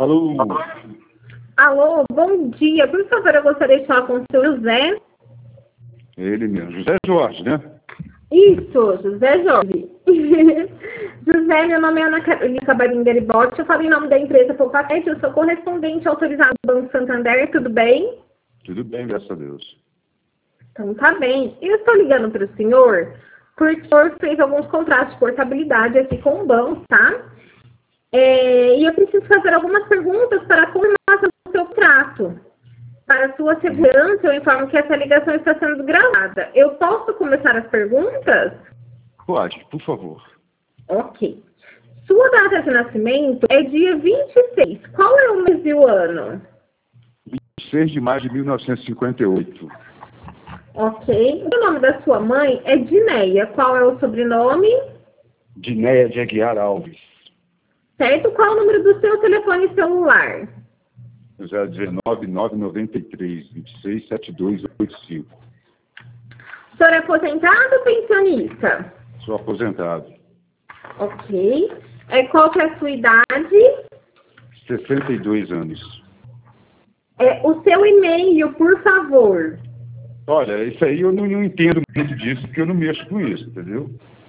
Alô? Alô, bom dia. Por favor, eu gostaria de falar com o seu José. Ele mesmo, José Jorge, né? Isso, José Jorge. José, meu nome é Ana Carolina Cabarim Garibotti. Eu falo em nome da empresa Poupaquete. Eu sou correspondente autorizado do Banco Santander. Tudo bem? Tudo bem, graças a Deus. Então tá bem. Eu estou ligando para o senhor porque o senhor fez alguns contratos de portabilidade aqui com o banco, tá? E eu preciso fazer algumas perguntas para a confirmação do seu contrato. Para a sua segurança, eu informo que essa ligação está sendo gravada. Eu posso começar as perguntas? Pode, por favor. Ok. Sua data de nascimento é dia 26. Qual é o mês e o ano? 26 de maio de 1958. Ok. O nome da sua mãe é Dineia. Qual é o sobrenome? Dineia de Aguiar Alves. Certo. Qual é o número do seu telefone celular? 019 993 26 7285. O senhor é aposentado ou pensionista? Sou aposentado. Ok. Qual que é a sua idade? 62 anos. O seu e-mail, por favor. Olha, isso aí eu não entendo muito disso, porque eu não mexo com isso, entendeu?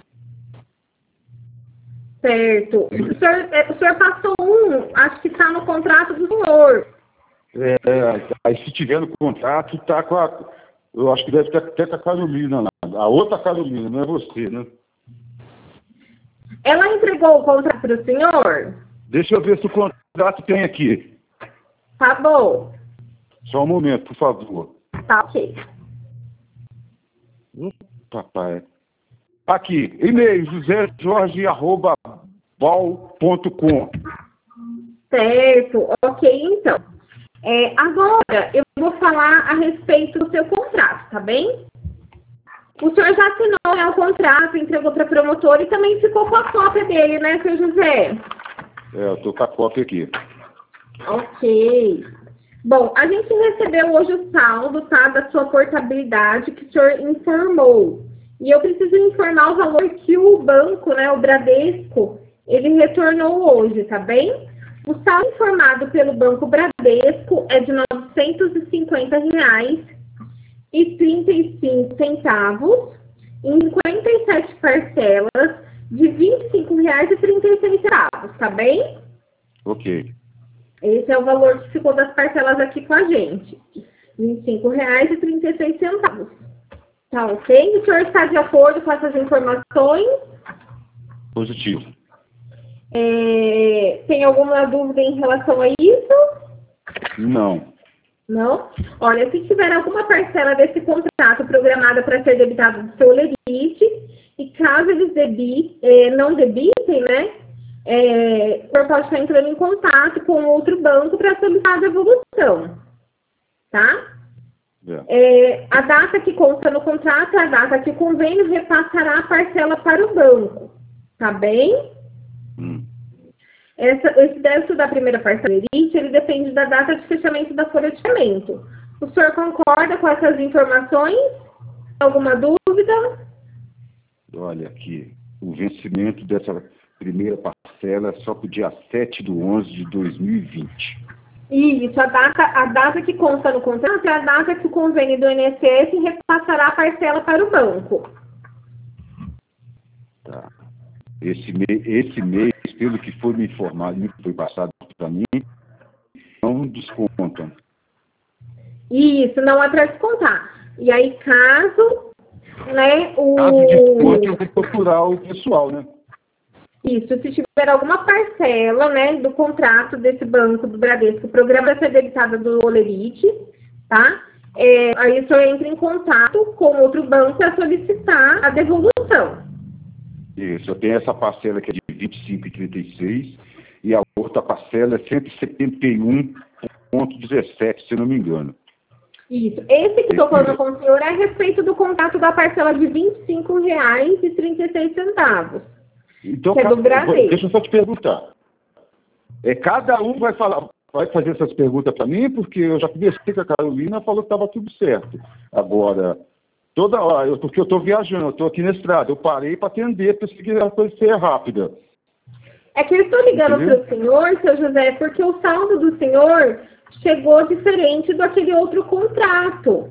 Certo. O senhor passou acho que está no contrato do senhor. Aí se tiver no contrato, tá com a... Eu acho que deve estar até com a Carolina lá. A outra Carolina, não é você, né? Ela entregou o contrato para o senhor? Deixa eu ver se o contrato tem aqui. Tá bom. Só um momento, por favor. Tá ok. Papai. Aqui, e-mail, josejorge@bal.com. Certo. Ok, então. Agora, eu vou falar a respeito do seu contrato, tá bem? O senhor já assinou, né, o contrato, entregou para a promotora e também ficou com a cópia dele, né, seu José? Eu tô com a cópia aqui. Ok. Bom, a gente recebeu hoje o saldo, tá, da sua portabilidade que o senhor informou. E eu preciso informar o valor que o banco, né, o Bradesco, ele retornou hoje, tá bem? O saldo informado pelo Banco Bradesco é de R$ 950,35 em 57 parcelas de R$ 25,36, tá bem? Ok. Esse é o valor que ficou das parcelas aqui com a gente. R$ 25,36. Tá ok? O senhor está de acordo com essas informações? Positivo. Tem alguma dúvida em relação a isso? Não. Não? Olha, se tiver alguma parcela desse contrato programada para ser debitada do seu lerite, e caso eles não debitem, né? O senhor pode estar entrando em contato com outro banco para solicitar a devolução. Tá? A data que consta no contrato é a data que o convênio repassará a parcela para o banco. Tá bem? Esse débito da primeira parcela ele depende da data de fechamento da folha de pagamento. O senhor concorda com essas informações? Alguma dúvida? Olha aqui, o vencimento dessa primeira parcela é só para o dia 7/11/2020. Isso, a data que consta no contrato é a data que o convênio do INSS repassará a parcela para o banco. Tá. Esse mês, pelo que foi me informado, me foi passado para mim, não descontam. Isso, não é para descontar. E aí, caso, né, Caso desconte, eu vou procurar o pessoal, né? Isso, se tiver alguma parcela, né, do contrato desse banco, do Bradesco, o programa vai ser debitado do Olerite, tá? Aí o senhor entra em contato com outro banco para solicitar a devolução. Isso, eu tenho essa parcela que é de 25,36 e a outra parcela é 171,17, se eu não me engano. Isso. Esse que estou falando com o senhor é a respeito do contrato da parcela de R$ 25,36. Então, que é do Bradesco. deixa eu só te perguntar. Cada um vai fazer essas perguntas para mim, porque eu já conversei com a Carolina e falou que estava tudo certo. Agora, toda hora, porque eu estou viajando, eu estou aqui na estrada, eu parei para atender, porque a coisa seria rápida. É que eu estou ligando para o senhor, seu José, porque o saldo do senhor chegou diferente do aquele outro contrato.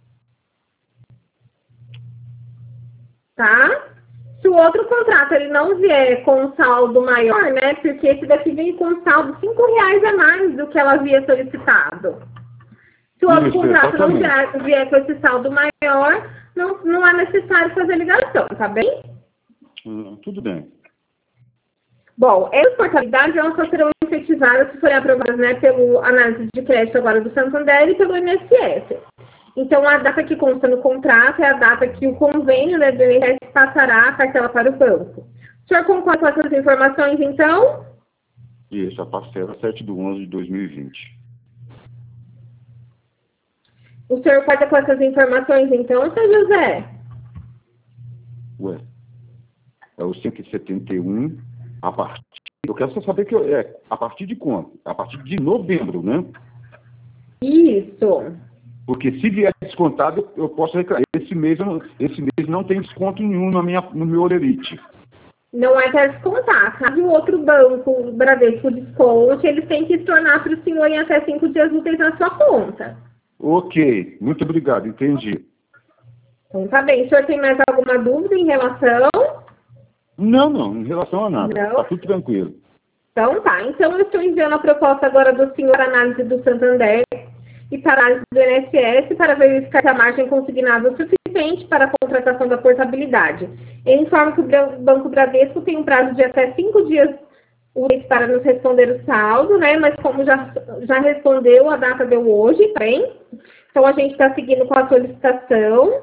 Tá? Se o outro contrato ele não vier com um saldo maior, né? Porque esse daqui vem com um saldo R$ 5 a mais do que ela havia solicitado. Se o outro contrato não vier com esse saldo maior, não é necessário fazer ligação, tá bem? Tudo bem. Bom, essas portabilidades elas só serão efetivadas se forem aprovadas, né, pelo análise de crédito agora do Santander e pelo INSS. Então, a data que consta no contrato é a data que o convênio, né, do INSS passará a parcela para o banco. O senhor concorda com essas informações, então? Isso, a parcela 7/11/2020. O senhor concorda com essas informações, então, seu José? Ué, é o 171 a partir... Eu quero só saber a partir de quanto? A partir de novembro, né? Isso. Porque se vier descontado, eu posso reclamar. Esse mês não tem desconto nenhum no meu Orelite. Não é para descontar. Caso o outro banco, o Bradesco, desconte, eles têm que tornar para o senhor em até 5 dias úteis na sua conta. Ok, muito obrigado, entendi. Então tá bem. O senhor tem mais alguma dúvida em relação? Não, em relação a nada. Não? Tá tudo tranquilo. Então tá. Então eu estou enviando a proposta agora do senhor análise do Santander e para a análise do INSS para verificar se a margem consignada é o suficiente para a contratação da portabilidade. Eu informo que o Banco Bradesco tem um prazo de até 5 dias úteis para nos responder o saldo, né? Mas como já respondeu, a data deu hoje, tá bem? Então a gente está seguindo com a solicitação.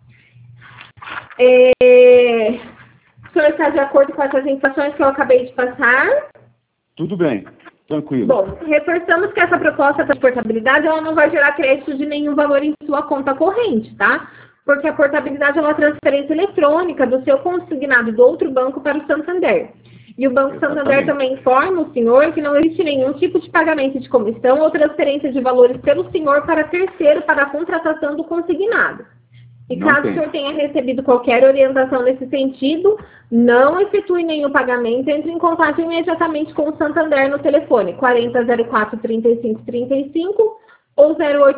O senhor está de acordo com essas informações que eu acabei de passar? Tudo bem, tranquilo. Bom, reforçamos que essa proposta de portabilidade ela não vai gerar crédito de nenhum valor em sua conta corrente, tá? Porque a portabilidade é uma transferência eletrônica do seu consignado do outro banco para o Santander. E o Banco Santander também informa o senhor que não existe nenhum tipo de pagamento de comissão ou transferência de valores pelo senhor para terceiro para a contratação do consignado. E caso o senhor tenha recebido qualquer orientação nesse sentido, não efetue nenhum pagamento, entre em contato imediatamente com o Santander no telefone 4004-3535 ou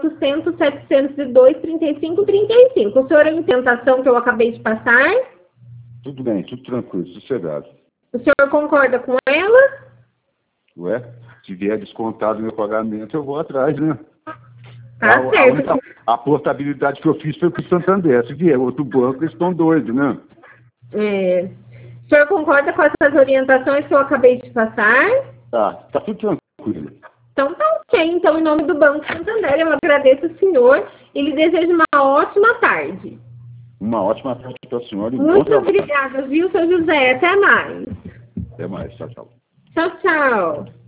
0800-702-3535. O senhor tem orientação que eu acabei de passar? Tudo bem, tudo tranquilo, sossegado. O senhor concorda com ela? Ué, se vier descontado meu pagamento, eu vou atrás, né? Tá certo. A portabilidade que eu fiz foi para o Santander. Se vier outro banco, eles estão doidos, né? O senhor concorda com essas orientações que eu acabei de passar? Tá tudo tranquilo. Então tá ok. Então, em nome do Banco Santander, eu agradeço o senhor e lhe desejo uma ótima tarde. Uma ótima tarde para a senhora. Muito obrigada, viu, seu José? Até mais. Até mais. Tchau, tchau. Tchau, tchau.